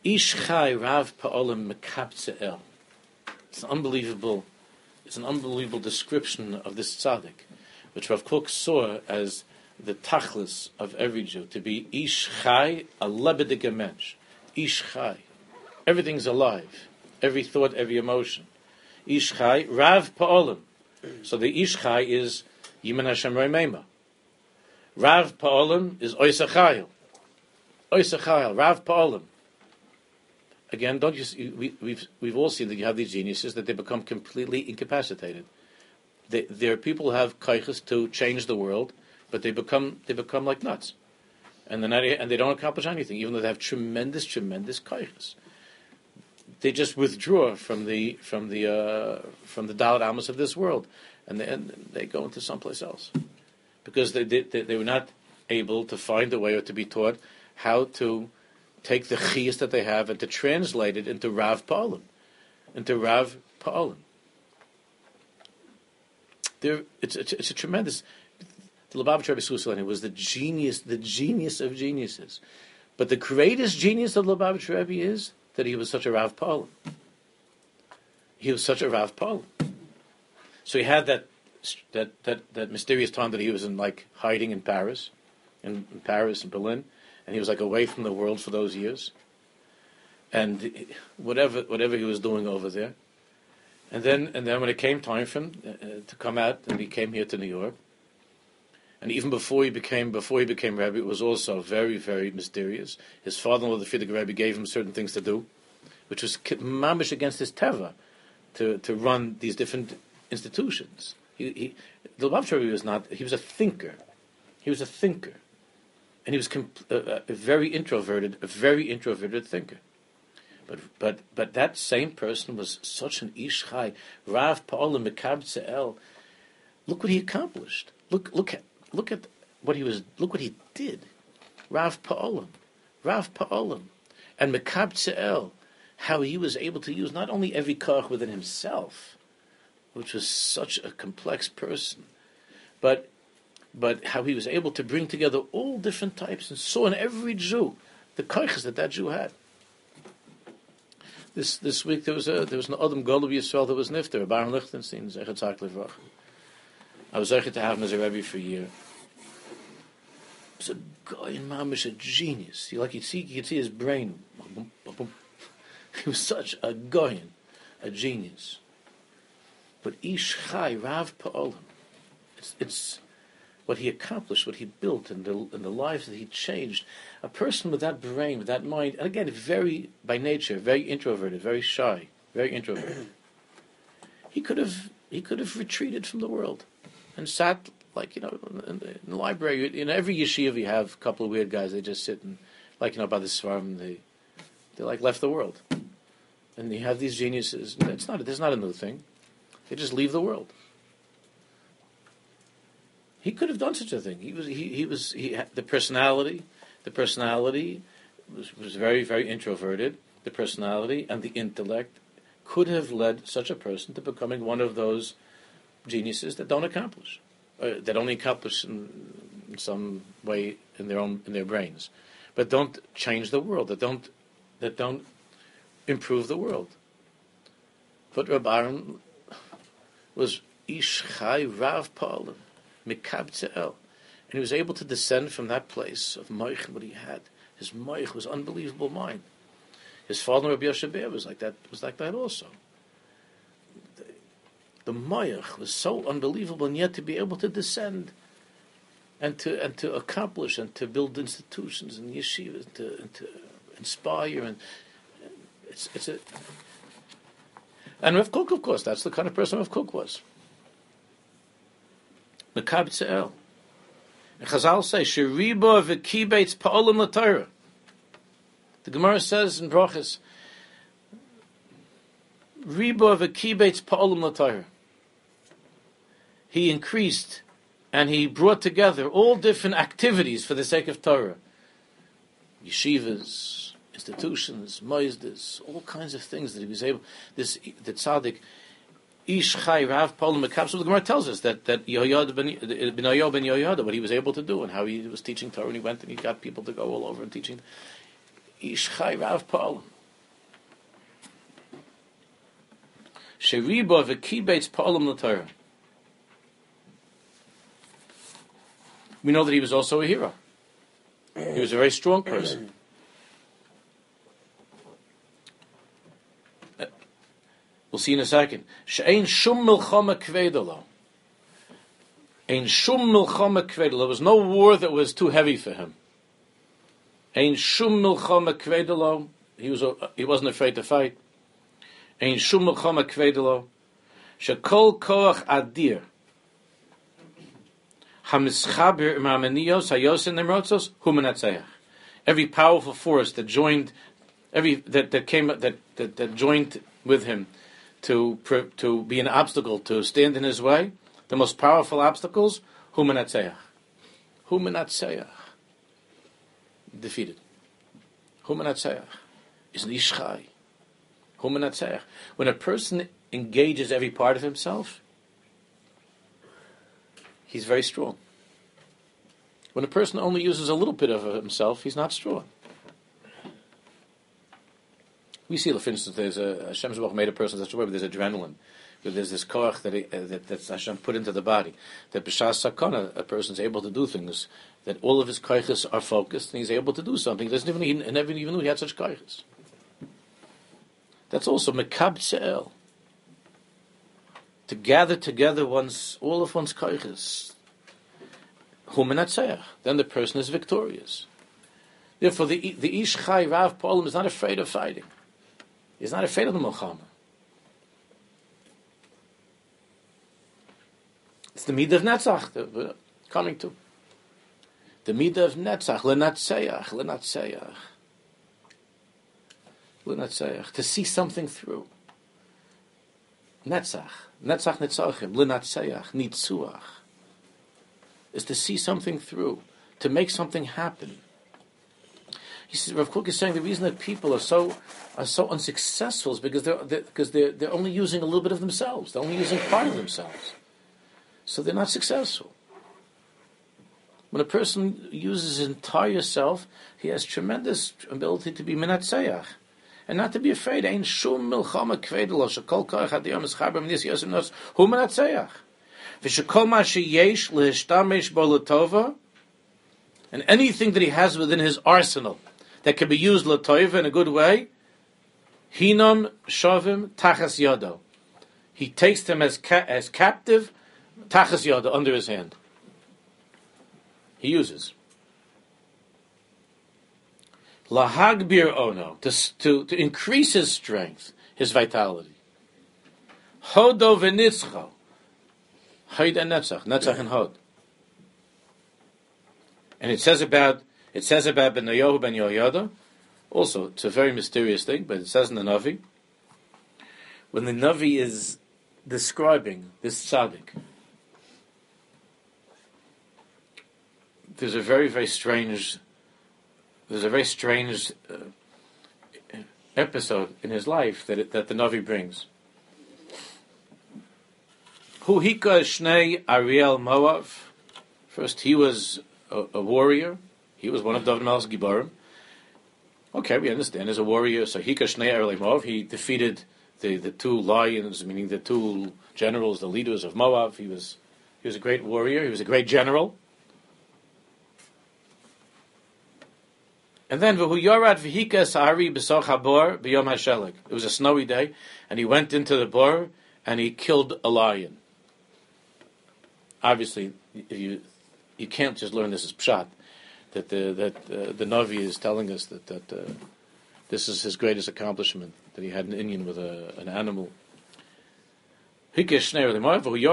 Ish Chai Rav Pa'olim Mekabtze'el. It's an unbelievable description of this tzaddik, which Rav Kook saw as the tachlis of every Jew, to be Ish Chai, a lebedige mensch. Ish Chai. Everything's alive. Every thought, every emotion. Ish Chai, Rav Pa'olim. So the Ish Chai is Yiman Hashem Reimema. Rav Pa'olim is Oisachayil. Oisachayil, Rav Pa'olim. Again, don't you see, we've all seen that you have these geniuses that they become completely incapacitated. There are people who have kaiches to change the world, but they become like nuts, and they don't accomplish anything, even though they have tremendous kaiches. They just withdraw from the Dalet Amos of this world, and they go into someplace else because they were not able to find a way or to be taught how to take the chiyas that they have and to translate it into Rav Pa'olim. It's a tremendous. The Lubavitcher Rebbe Susselani was the genius of geniuses. But the greatest genius of the Lubavitcher Rebbe is that he was such a Rav Pa'olim. So he had that mysterious time that he was in, like, hiding in Paris and Berlin. And he was like away from the world for those years, and whatever he was doing over there, and then when it came time for him to come out, and he came here to New York, and even before he became Rebbe, it was also very, very mysterious. His father-in-law, the Frierdiker Rebbe, gave him certain things to do, which was mamish against his teva, to run these different institutions. The Lubavitcher Rebbe was not. He was a thinker. And he was a very introverted thinker. But that same person was such an Ish Chai, Rav Pa'olim Mekabtze'el. Look what he accomplished. Look at what he was. Look what he did. Rav Pa'olim, and Mekabtze'el. How he was able to use not only every koch within himself, which was such a complex person, but how he was able to bring together all different types and saw in every Jew the koiches that Jew had. This week there was an Adam Golub Yisrael that was nifter, Baron Lichtenstein, Zechat Tzak Livrach. I was zeichet to have him as a Rebbe for a year. He was a guy in Mamish, a genius. You could see his brain. He was such a goyin, a genius. But Ish Chai, Rav Pa'olim, it's what he accomplished, what he built, and the lives that he changed. A person with that brain, with that mind, and again, by nature, very introverted, very shy, very introverted. He could have retreated from the world and sat, in the library. In every yeshiva, you have a couple of weird guys. They just sit and, by the Svarim, they left the world. And you have these geniuses. There's not a new thing. They just leave the world. He could have done such a thing. He had the personality. The personality was very, very introverted. The personality and the intellect could have led such a person to becoming one of those geniuses that don't accomplish, that only accomplish in some way in their brains, but don't change the world. That don't improve the world. But Reb Aaron was Ish Chai Rav Pa'olim Mekabtze'el, and he was able to descend from that place of moich, what he had. His moich was unbelievable mind. His father Rabbi Yoshe Ber was like that also. The moich was so unbelievable, and yet to be able to descend and to accomplish and to build institutions and yeshivas and to inspire, and it's a. And Rav Kook, of course, that's the kind of person Rav Kook was. Mekabtze'el. And Chazal say, Sheriba v'kibeitz pa'olim l'Torah. The Gemara says in Brachos, Riba v'kibeitz pa'olim l'Torah. He increased and he brought together all different activities for the sake of Torah. Yeshivas, institutions, moizdas, all kinds of things that he was able. The tzaddik Ish Chai Rav Pa'olim Mekabtze'el. So the Gemara tells us that Yehoyada ben Yehoyada, what he was able to do and how he was teaching Torah, and he went and he got people to go all over and teaching. Ish Chai Rav Pa'olim. Sheriba v'kibeitz pa'olam l'Torah. We know that he was also a hero. He was a very strong person. We'll see in a second. She'ein shum milchama kvedalo. Ein shum milchama kvedalo. There was no war that was too heavy for him. Ein shum milchama kvedalo. He wasn't afraid to fight. Ein shum milchama kvedalo. She'kol koach adir. Hamischaber imameniyos hayosin nemrotzos hu menatzeach. Every powerful force that joined, that joined with him to be an obstacle, to stand in his way, the most powerful obstacles, hu menatzeach. Hu menatzeach. Defeated. Hu menatzeach is an ishchai. Hu menatzeach. When a person engages every part of himself, he's very strong. When a person only uses a little bit of himself, he's not strong. We see, for instance, there's Hashem Zebach made a person such a way, but there's adrenaline. There's this koach that Hashem put into the body. That b'shas sakana, a person's able to do things, that all of his koachas are focused, and he's able to do something. He never even knew he had such koachas. That's also mekab tze'el. To gather together all of one's koachas. Then the person is victorious. Therefore, the Ish Chai Rav Polim is not afraid of fighting. He's not afraid of the Milchama. It's the Midah of Netzach that we're coming to. The Midah of Netzach, Lenatzeach, to see something through. Netzach Netzachim, Lenatzeach, Nitzuach, is to see something through, to make something happen. He says, Rav Kook is saying the reason that people are so unsuccessful is because they're only using a little bit of themselves. They're only using part of themselves, so they're not successful. When a person uses his entire self, he has tremendous ability to be menatzeach and not to be afraid. Ein shum milchama kvedelo shekol koach hadiyam eschaber minis yosim nos hu menatzeach v'shekol ma sheyesh lehishtamesh bo l'tova, and anything that he has within his arsenal that can be used l'tova in a good way, hinam shavim tachas yodo. He takes them as captive, tachas yodo, under his hand. He uses lahagbir ono, to increase his strength, his vitality. Hodo v'nitzcho, hod and netzach and hod. And it says about Benayahu ben Yehoyada, also it's a very mysterious thing, but it says in the Navi, when the Navi is describing this tzaddik, there's a very strange episode in his life that the Navi brings. Hu hika shnei Ariel Moav. First, he was a warrior. He was one of David Melch's Gibarim. Okay, we understand. As a warrior, so hika shnei Ariel Moav, he defeated the two lions, meaning the two generals, the leaders of Moab. He was a great warrior. He was a great general. And then v'hu yorad v'hika sa'ari b'soch habor b'yom hashelig. It was a snowy day, and he went into the bor and he killed a lion. Obviously, you can't just learn this as pshat. That the Navi is telling us that this is his greatest accomplishment, that he had an Indian with an animal. And what does it mean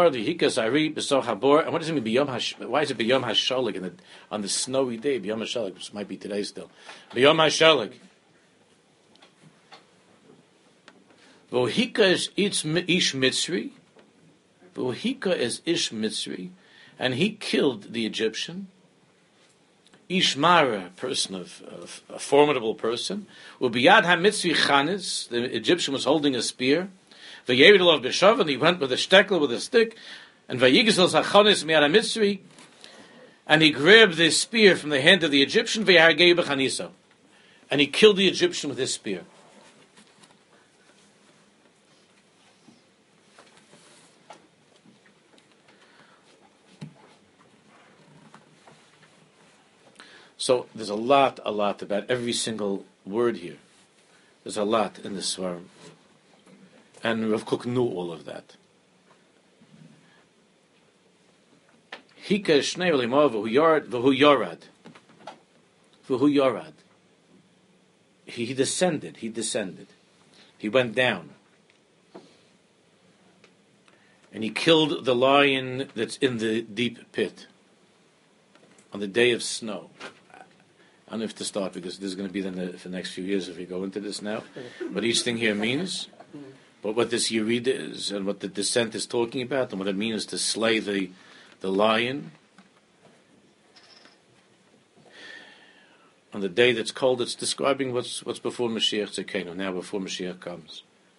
b'yom why is it b'yom hashalig on the snowy day? B'yom hashalig, which might be today still. B'yom hashalig. V'hika is ish mitzri. V'hika is ish mitzri, and he killed the Egyptian. Ishmara, a formidable person. U'biyad ha-mitzri chanis, the Egyptian was holding a spear. V'yevidol of Beshav, and he went with a shtekel, with a stick, and Vayigisel Zachonis Miyad HaMitzri, and he grabbed this spear from the hand of the Egyptian, V'yargei b'chaniso, and he killed the Egyptian with his spear. So there's a lot about every single word here. There's a lot in the Svarim. And Rav Kook knew all of that. Hika shnei olimah v'hu yorad. V'hu yorad. He descended. He went down. And he killed the lion that's in the deep pit on the day of snow. I don't know if to start, because this is going to be for the next few years if we go into this now. But each thing here means, but what this Yerida is, and what the descent is talking about, and what it means to slay the lion on the day that's cold. It's describing what's before Mashiach Tzekenu, now before Mashiach comes.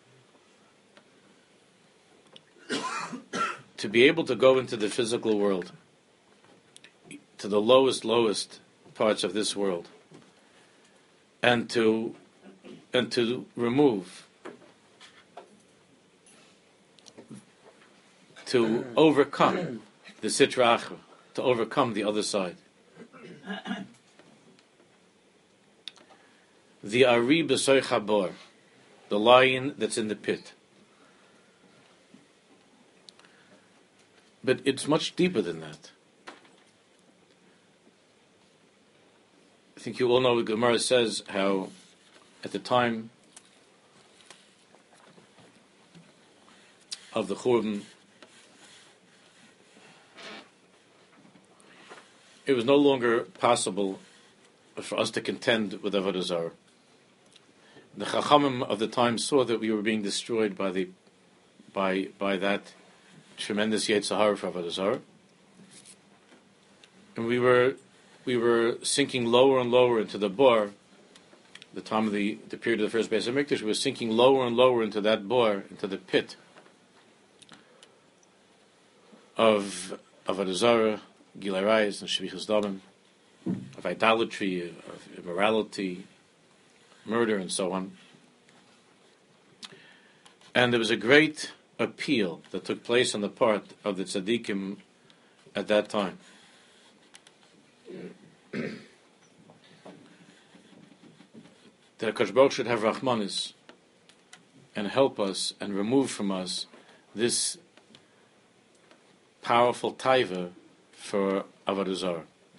To be able to go into the physical world, to the lowest parts of this world, and to remove, to overcome the Sitra Achra, to overcome the other side. The Ari B'Soy Chabor, the lion that's in the pit. But it's much deeper than that. I think you all know what Gemara says, how at the time of the Churban, it was no longer possible for us to contend with Avodah Zarah. The Chachamim of the time saw that we were being destroyed by that tremendous Yetzer Hara for Avodah Zarah, and we were sinking lower and lower into the bor. The time of the period of the first Beis Hamikdash, we were sinking lower and lower into that bor, into the pit of Avodah Zarah, Gilui Arayos, and Shvichas Damim, of idolatry, of immorality, murder, and so on. And there was a great appeal that took place on the part of the tzaddikim at that time. That HaKadosh Baruch should have Rachmanis and help us and remove from us this powerful taiva for Avodah Zarah.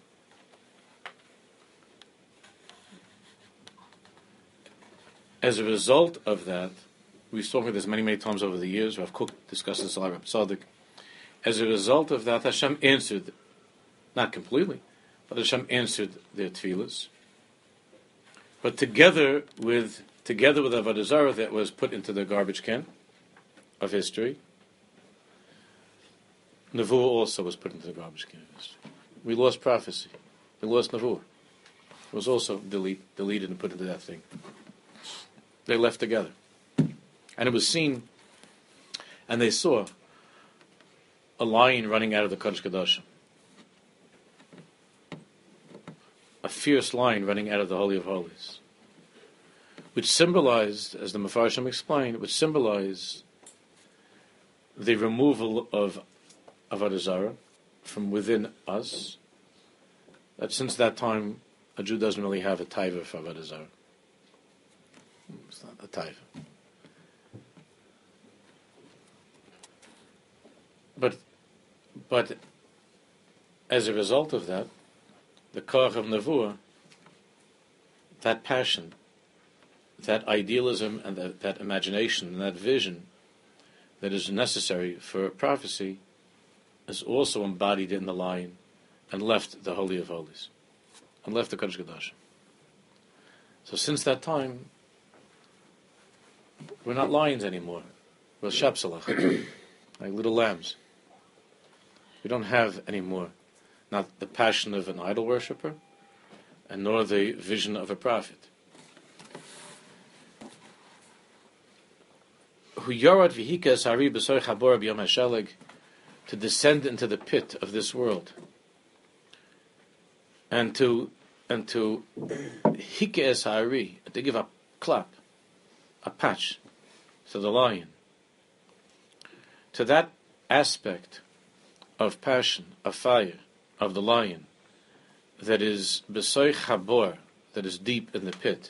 As a result of that, we've spoken this many times over the years. Rav Kook discussed this a lot, Rav Tzadok. As a result of that, Hashem answered, not completely, but Hashem answered their tefillas. But together with Avodah Zarah that was put into the garbage can of history, Nevuah also was put into the garbage can of history. We lost prophecy. We lost Nevuah. It was also deleted and put into that thing. They left together. And it was seen, and they saw a lion running out of the Kodesh Kodashim. A fierce lion running out of the Holy of Holies. Which symbolized, as the Mefarshim explained, which symbolized the removal of Avodah Zarah from within us. That since that time, a Jew doesn't really have a taiva for Avodah Zarah. It's not a taiva. But as a result of that, the koach of Nevuah, that passion, that idealism, and that imagination, and that vision that is necessary for prophecy, is also embodied in the lion, and left the Holy of Holies, and left the Kodesh Kodashim. So since that time, we're not lions anymore. We're shapsalach, like little lambs. We don't have anymore, not the passion of an idol worshipper, and nor the vision of a prophet. Hu yorad v'hika sari b'soy chabor b'yom hasheleg, to descend into the pit of this world, and to hika es hari, to give a clap, a patch to the lion, to that aspect of passion, of fire, of the lion, that is Besoich Habor, that is deep in the pit.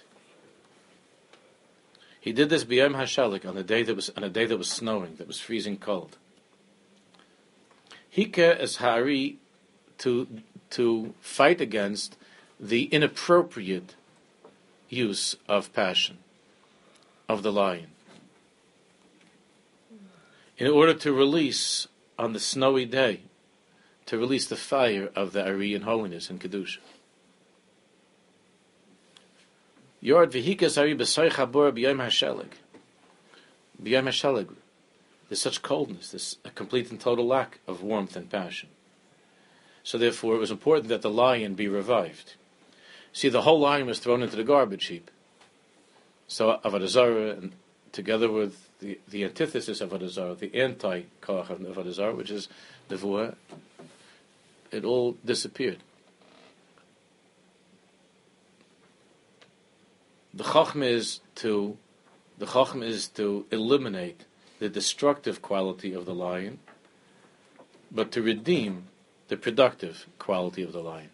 He did this b'yom hashalik, on a day that was snowing, that was freezing cold. Hike es hari, to fight against the inappropriate use of passion of the lion, in order to release on the snowy day, to release the fire of the Ari in holiness and Kedusha. Yord v'hikas Ari b'soich habor b'yom hashelig. B'yom hashelig. There's such coldness, there's a complete and total lack of warmth and passion. So therefore it was important that the lion be revived. See, the whole lion was thrown into the garbage heap. So Avodah Zarah, and together with the antithesis of Avodah Zarah, the anti-koach of Avodah Zarah, which is Nevuah, it all disappeared. The Chachma is to eliminate the destructive quality of the lion, but to redeem the productive quality of the lion.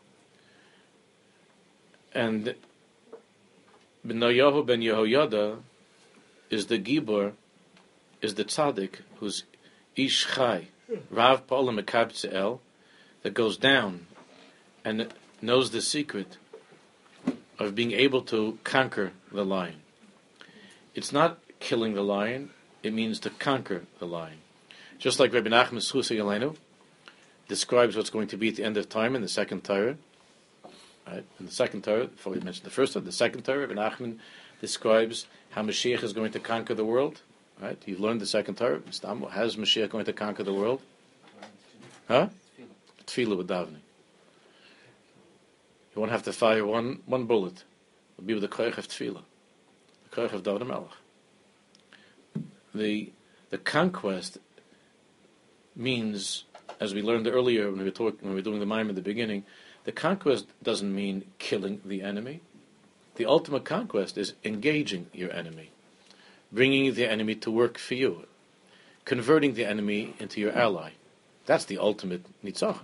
And Benayahu ben Yehoyada is the Gibor, is the tzaddik who's Ish Chai, Rav Paula Mekabtze'el, that goes down and knows the secret of being able to conquer the lion. It's not killing the lion, it means to conquer the lion. Just like Rabbi Nachman Schusa Yelenu describes what's going to be at the end of time in the second Torah. Right? In the second Torah, before we mentioned the first Torah, the second Torah, Rabbi Nachman describes how Mashiach is going to conquer the world. Right? You've learned the second Torah. How is Mashiach going to conquer the world? Huh? Tefillah with davening. You won't have to fire one bullet. It'll be with the koich of tefillah, the koich of David Melech. The conquest means, as we learned earlier when we were doing the mime at the beginning, the conquest doesn't mean killing the enemy. The ultimate conquest is engaging your enemy, bringing the enemy to work for you, converting the enemy into your ally. That's the ultimate nitzachon.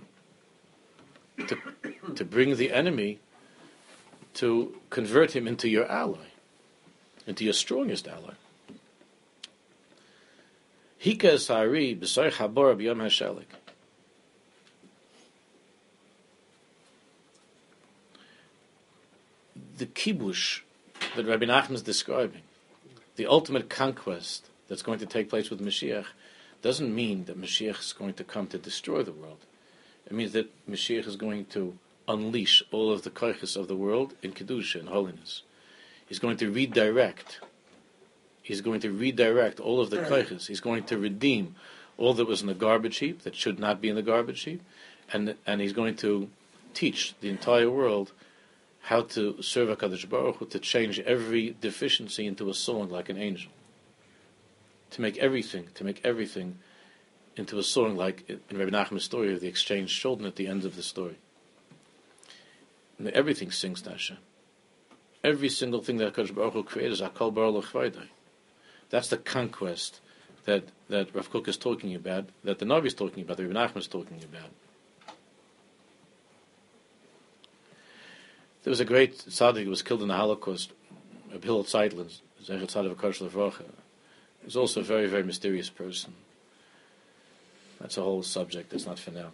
To bring the enemy, to convert him into your ally, into your strongest ally. Hika esari b'soich habor b'yom hashelig. The kibush that Rabbi Nachman is describing, the ultimate conquest that's going to take place with Mashiach, doesn't mean that Mashiach is going to come to destroy the world. It means that Mashiach is going to unleash all of the koiches of the world in Kedusha and holiness. He's going to redirect. He's going to redirect all of the koiches. He's going to redeem all that was in the garbage heap, that should not be in the garbage heap, and he's going to teach the entire world how to serve HaKadosh Baruch Hu, to change every deficiency into a song like an angel. To make everything into a song like in Rabbi Nachman's story of the exchanged children at the end of the story. And everything sings to Hashem. Every single thing that HaKadosh Baruch Hu created is Hakol Bar L'Chvaydai. That's the conquest that Rav Kook is talking about, that the Navi is talking about, that Rabbi Nachman is talking about. There was a great tzaddik who was killed in the Holocaust, Hillel Zeitlin, Zechat Tzaddik V'Kodesh L'Vrocha. He was also a very, very mysterious person. That's a whole subject. That's not for now.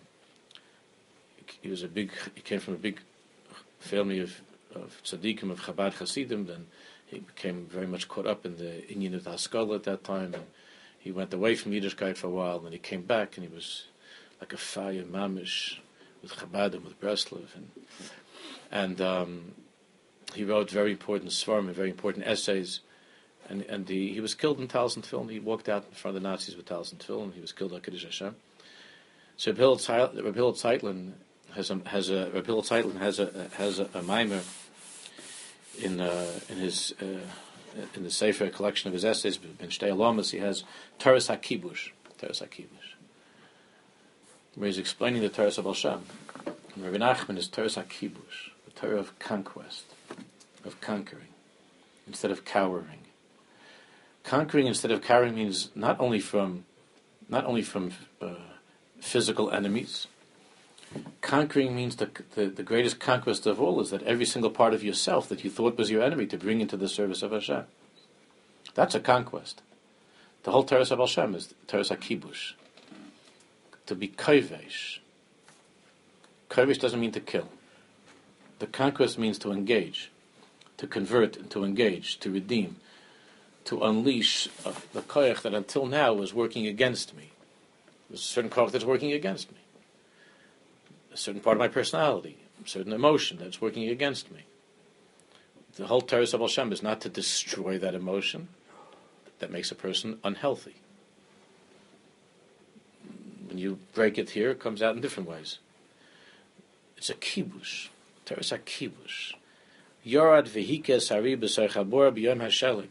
He came from a big family of tzaddikim, of Chabad Hasidim. Then he became very much caught up in the inyan of the Haskalah at that time. And he went away from Yiddishkeit for a while. And then he came back, and he was like a fire mamish with Chabad and with Breslov. And he wrote very important svarim and very important essays. And he was killed in Talis and Tefillin. He walked out in front of the Nazis with Talis and Tefillin. He was killed at Kiddush Hashem. So Rabbi Hillel Zeitlin has a mimer in the Sefer collection of his essays. Ben Shtei Alamas, he has Teres HaKibush, where he's explaining the Teres of Baal Shem. And Rabbi Nachman is Teres HaKibush, the Torah of conquest, of conquering, instead of cowering. Conquering instead of cowering means not only from physical enemies, Conquering means the greatest conquest of all is that every single part of yourself that you thought was your enemy to bring into the service of Hashem. That's a conquest. The whole Teres of Hashem is Teres HaKibush. To be kovesh. Kovesh doesn't mean to kill. The conquest means to engage, to convert and to engage, to redeem, to unleash the koyach that until now was working against me. There's a certain koyach that's working against me. A certain part of my personality, a certain emotion that's working against me. The whole Teres of Hashem is not to destroy that emotion that makes a person unhealthy. When you break it here, it comes out in different ways. It's a kibush. Teres HaKibush. Yorad v'hikes hari b'sar chabor b'yom hashelig.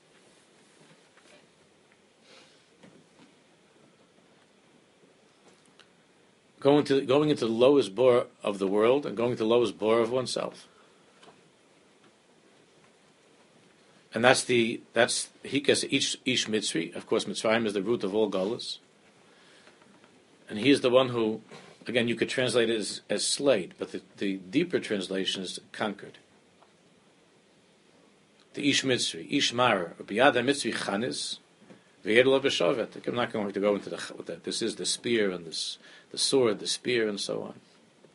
Going into the lowest bore of the world and going to the lowest bore of oneself. And that's hikes ish Mitzri. Of course, Mitzrayim is the root of all Galus. And he is the one who, again, you could translate it as slayed, but the deeper translation is conquered. The Ish Mitzri, Ish Marer, Biyad HaMitzri Chanis, V'yedel B'shovet. I'm not going to go into that. This is the spear and the sword, the spear, and so on.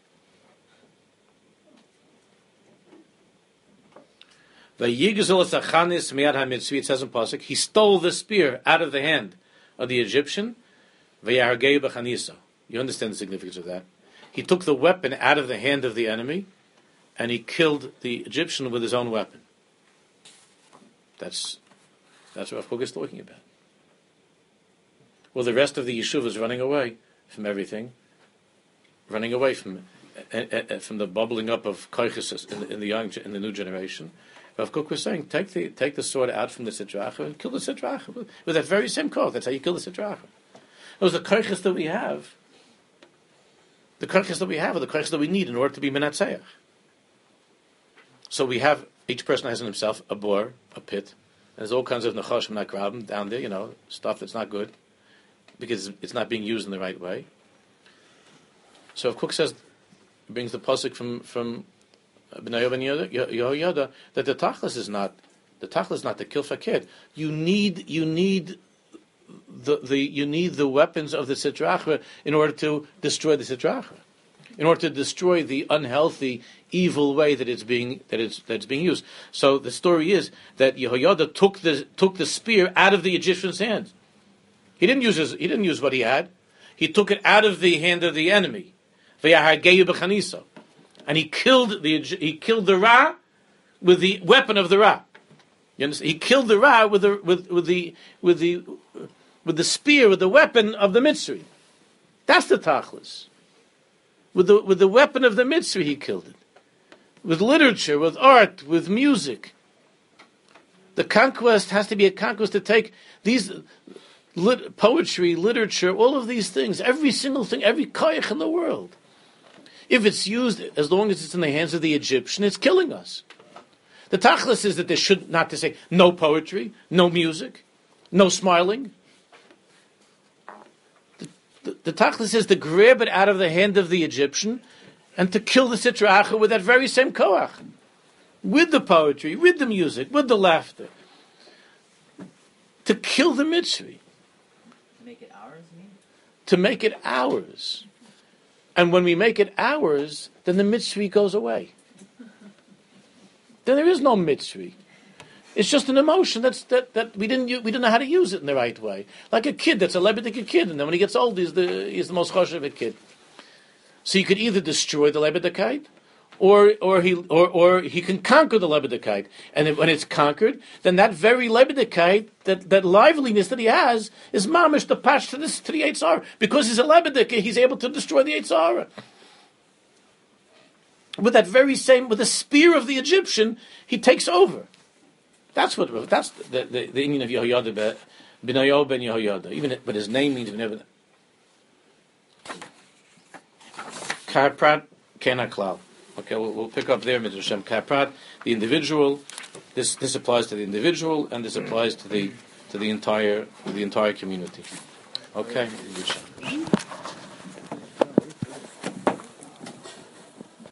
V'yigzol es HaChanis Miyad HaMitzri, it says in Pasuk, he stole the spear out of the hand of the Egyptian, V'yargei B'chanisa. You understand the significance of that. He took the weapon out of the hand of the enemy, and he killed the Egyptian with his own weapon. That's what Rav Kook is talking about. Well, the rest of the yeshuva is running away from everything, running away from the bubbling up of koiches in the new generation. Rav Kook was saying, take the sword out from the sitracha and kill the sitracha with that very same koch. That's how you kill the sitracha. Those are the koiches that we have. The koiches that we have are the koiches that we need in order to be menatzeach. So we have, each person has in himself a bore, a pit. And there's all kinds of nechoshim nakrabim down there, stuff that's not good, because it's not being used in the right way. So if Kook says, brings the pasuk from B'nai ben Yehoyada, that the tachlis is not the kill fakir. You need the weapons of the sitracha in order to destroy the sitracha, in order to destroy the unhealthy, evil way that it's being used. So the story is that Yehoyada took the spear out of the Egyptian's hand. He didn't use what he had. He took it out of the hand of the enemy. And he killed the Ra with the weapon of the Ra. You understand? He killed the Ra with the spear, with the weapon of the Mitzri. That's the tachlis. With the weapon of the Mitzri, he killed it. With literature, with art, with music. The conquest has to be a conquest to take these poetry, literature, all of these things, every single thing, every koyach in the world. If it's used, as long as it's in the hands of the Egyptian, it's killing us. The tachlis is that there should not to say no poetry, no music, no smiling. The tachlis is to grab it out of the hand of the Egyptian and to kill the sitra achra with that very same koach. With the poetry, with the music, with the laughter. To kill the mitzri. To make it ours, you mean? To make it ours. And when we make it ours, then the mitzri goes away. Then there is no mitzri. It's just an emotion that we didn't know how to use it in the right way. Like a kid that's a lebedik kid, and then when he gets old, he's the most choshev kid. So you could either destroy the lebedikite, or he can conquer the lebedikite. And when it's conquered, then that very lebedikite, that liveliness that he has, is mamish the patch to the Eitzara. Because he's a lebedik, he's able to destroy the Eitzara. With that very same, with the spear of the Egyptian, he takes over. That's the Indian of Yehoyada, B'nayo ben Yehoyada. But his name means B'nayo. Karprat Kenaklal. Okay, we'll pick up there, Mr. Hashem. Karprat, the individual. This applies to the individual, and this applies to the entire community. Okay.